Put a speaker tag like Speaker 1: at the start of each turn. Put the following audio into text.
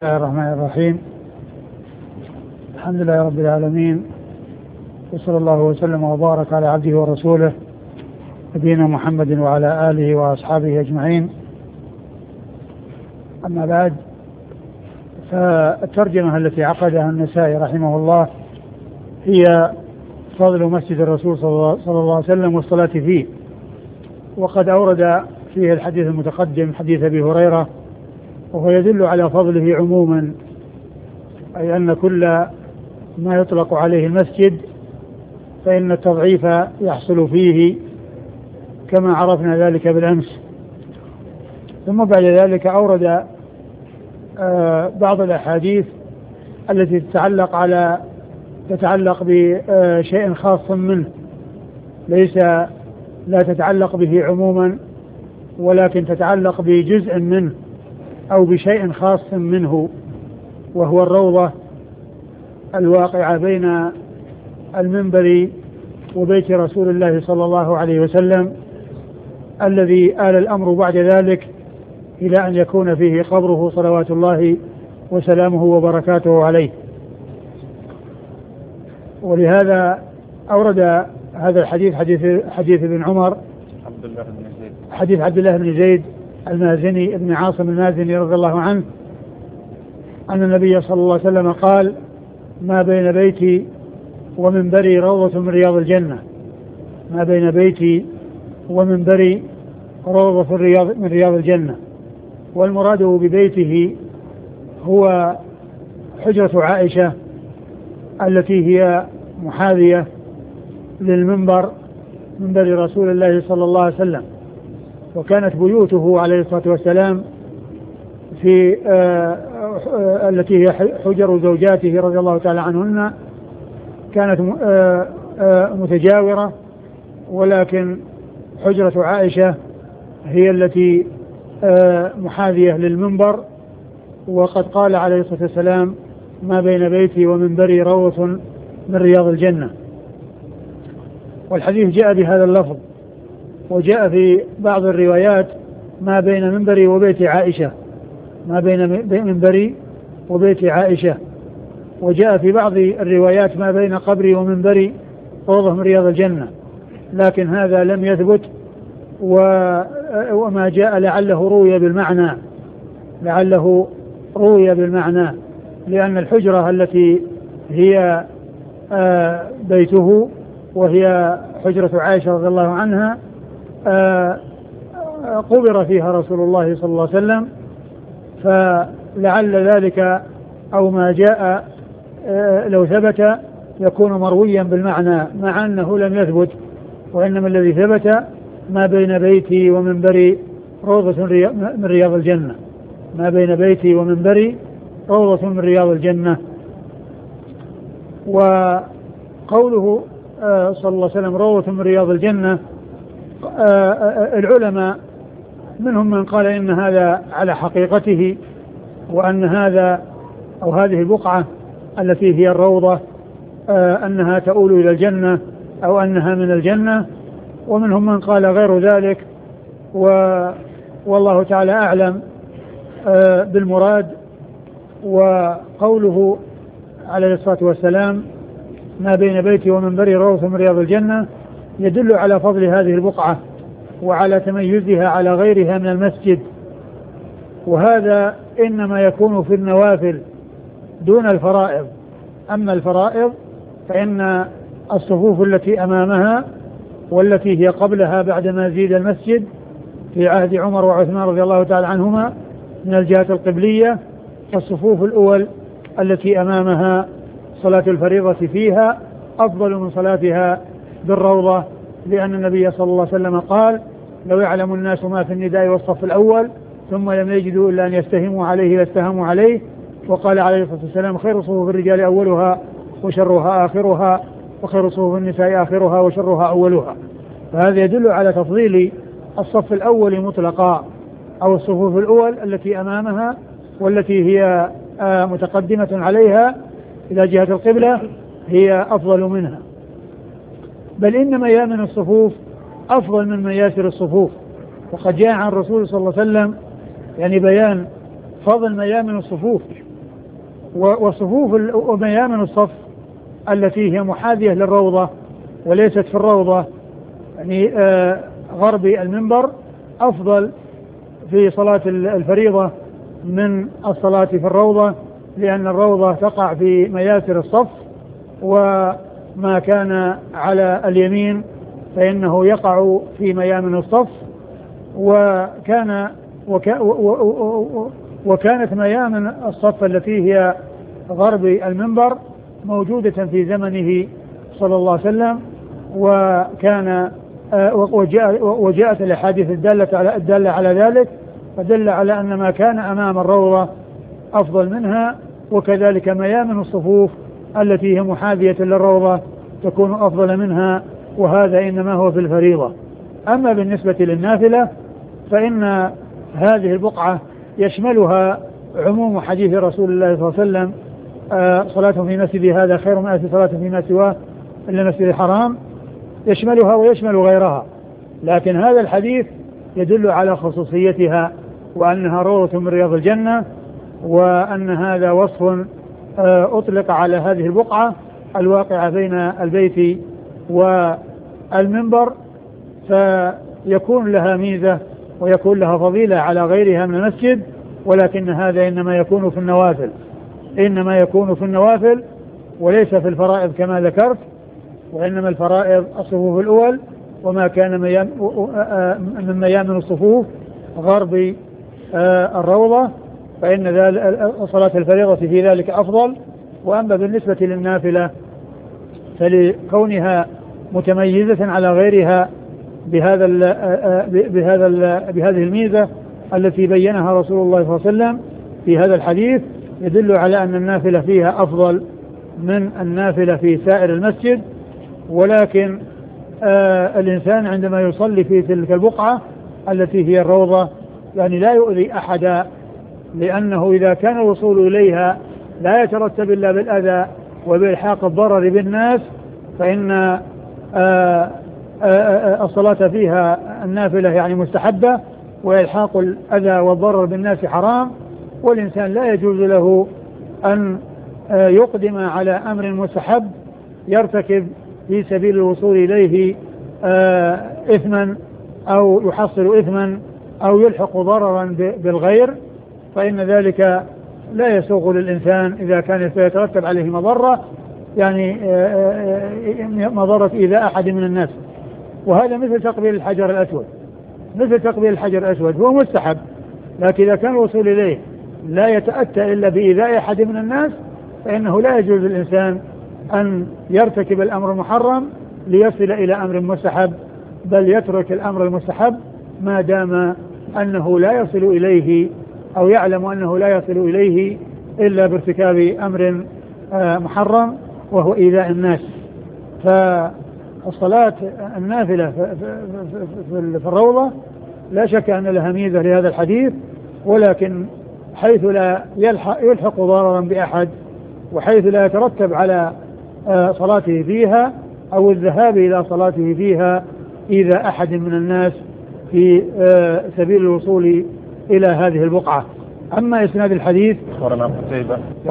Speaker 1: بسم الله الرحمن الرحيم. الحمد لله رب العالمين، وصلى الله وسلم وبارك على عبده ورسوله نبينا محمد وعلى آله وأصحابه أجمعين. أما بعد، فالترجمة التي عقدها النسائي رحمه الله هي فضل مسجد الرسول صلى الله عليه وسلم والصلاة فيه، وقد أورد فيه الحديث المتقدم حديث أبي هريرة، وهو يدل على فضله عموما، أي أن كل ما يطلق عليه المسجد فإن التضعيف يحصل فيه كما عرفنا ذلك بالأمس. ثم بعد ذلك أورد بعض الأحاديث التي تتعلق بشيء خاص منه، لا تتعلق به عموما، ولكن تتعلق بجزء منه أو بشيء خاص منه، وهو الروضة الواقعة بين المنبر وبيت رسول الله صلى الله عليه وسلم، الذي آل الأمر بعد ذلك إلى أن يكون فيه قبره صلوات الله وسلامه وبركاته عليه. ولهذا أورد هذا الحديث حديث ابن عمر، حديث عبد الله بن زيد المازني ابن عاصم المازني رضي الله عنه، أن النبي صلى الله عليه وسلم قال: ما بين بيتي ومنبري روضة من رياض الجنة. ما بين بيتي ومنبري روضة من رياض الجنة. والمراد ببيته هو حجرة عائشة التي هي محاذية للمنبر، منبر رسول الله صلى الله عليه وسلم. وكانت بيوته عليه الصلاة والسلام في التي هي حجر زوجاته رضي الله تعالى عنهن كانت متجاورة، ولكن حجرة عائشة هي التي محاذية للمنبر. وقد قال عليه الصلاة والسلام: ما بين بيتي ومنبري روضة من رياض الجنة. والحديث جاء بهذا اللفظ، وجاء في بعض الروايات: ما بين منبري وبيت عائشة، ما بين منبري وبيت عائشة. وجاء في بعض الروايات: ما بين قبري ومنبري روضة من رياض الجنة. لكن هذا لم يثبت، وما جاء لعله روي بالمعنى، لأن الحجرة التي هي بيته وهي حجرة عائشة رضي الله عنها قبر فيها رسول الله صلى الله عليه وسلم، فلعل ذلك أو ما جاء لو ثبت يكون مرويا بالمعنى، مع أنه لم يثبت، وإنما الذي ثبت: ما بين بيتي ومنبري روضة من رياض الجنة. ما بين بيتي ومنبري روضة من رياض الجنة. وقوله صلى الله عليه وسلم روضة من رياض الجنة، العلماء منهم من قال إن هذا على حقيقته، وأن هذا أو هذه البقعة التي هي الروضة أنها تؤول إلى الجنة أو أنها من الجنة، ومنهم من قال غير ذلك، والله تعالى أعلم بالمراد. وقوله عليه الصلاة والسلام: ما بين بيتي ومنبري روضة من رياض الجنة، يدل على فضل هذه البقعة وعلى تميزها على غيرها من المسجد. وهذا إنما يكون في النوافل دون الفرائض. أما الفرائض فإن الصفوف التي أمامها والتي هي قبلها بعدما زيد المسجد في عهد عمر وعثمان رضي الله تعالى عنهما من الجهة القبلية، فالصفوف الأول التي أمامها صلاة الفريضة فيها أفضل من صلاتها بالروضة، لأن النبي صلى الله عليه وسلم قال: لو يعلم الناس ما في النداء والصف الأول ثم لم يجدوا إلا أن يستهموا عليه لاستهموا عليه. وقال عليه الصلاة والسلام: خير صفوف الرجال أولها وشرها آخرها، وخير صفوف النساء آخرها وشرها أولها. فهذا يدل على تفضيل الصف الأول مطلقا، أو الصفوف الأول التي أمامها والتي هي متقدمة عليها إلى جهة القبلة هي أفضل منها. بل إن ميامن الصفوف أفضل من مياسر الصفوف. وقد جاء عن الرسول صلى الله عليه وسلم يعني بيان فضل ميامن الصفوف وصفوف وميامن الصف التي هي محاذية للروضة وليست في الروضة، يعني غرب المنبر أفضل في صلاة الفريضة من الصلاة في الروضة، لأن الروضة تقع في مياسر الصف، وما كان على اليمين فإنه يقع في ميامن الصف. وكانت ميامن الصف التي هي غرب المنبر موجودة في زمنه صلى الله عليه وسلم، وجاءت الأحاديث الدالة على ذلك، فدل على أن ما كان أمام الروضة أفضل منها، وكذلك ميامن الصفوف التي هي محاذية للروضة تكون أفضل منها، وهذا إنما هو في الفريضة. أما بالنسبة للنافلة فإن هذه البقعة يشملها عموم حديث رسول الله صلى الله عليه وسلم صلاة في مسجد هذا خير من ألف صلاة فيما سواه إلا المسجد الحرام، يشملها ويشمل غيرها، لكن هذا الحديث يدل على خصوصيتها وأنها روضة من رياض الجنة، وأن هذا وصف أطلق على هذه البقعة الواقعة بين البيت والمنبر، فيكون لها ميزة ويكون لها فضيلة على غيرها من المسجد، ولكن هذا إنما يكون في النوافل وليس في الفرائض كما ذكرت، وإنما الفرائض الصفوف الأول، وما كان من ميامن الصفوف غرب الروضة فإن صلاة الفريضة في ذلك أفضل. وأما بالنسبة للنافلة فلكونها متميزة على غيرها بهذه الميزة التي بينها رسول الله صلى الله عليه وسلم في هذا الحديث، يدل على أن النافلة فيها أفضل من النافلة في سائر المسجد. ولكن الإنسان عندما يصلي في تلك البقعة التي هي الروضة يعني لا يؤذي أحدا، لأنه إذا كان الوصول إليها لا يترتب إلا بالأذى وبإلحاق الضرر بالناس، فإن الصلاة فيها النافلة يعني مستحبة، وإلحاق الأذى والضرر بالناس حرام، والإنسان لا يجوز له أن يقدم على أمر مستحب يرتكب في سبيل الوصول إليه إثما أو يحصل إثما أو يلحق ضررا بالغير، فإن ذلك لا يسوغ للإنسان إذا كان سيترتب عليه مضرة، يعني مضرة إيذاء أحد من الناس. وهذا مثل تقبيل الحجر الأسود هو مستحب، لكن إذا كان الوصول إليه لا يتأتى إلا بإيذاء أحد من الناس فإنه لا يجوز للإنسان أن يرتكب الأمر المحرم ليصل إلى أمر مستحب، بل يترك الأمر المستحب ما دام أنه لا يصل إليه أو يعلم أنه لا يصل إليه إلا بارتكاب أمر محرم وهو إيذاء الناس. فالصلاة النافلة في الروضة لا شك أن لها ميزة لهذا الحديث، ولكن حيث لا يلحق ضررا بأحد، وحيث لا يترتب على صلاته فيها أو الذهاب إلى صلاته فيها إذا أحد من الناس في سبيل الوصول إلى هذه البقعة. أما إسناد الحديث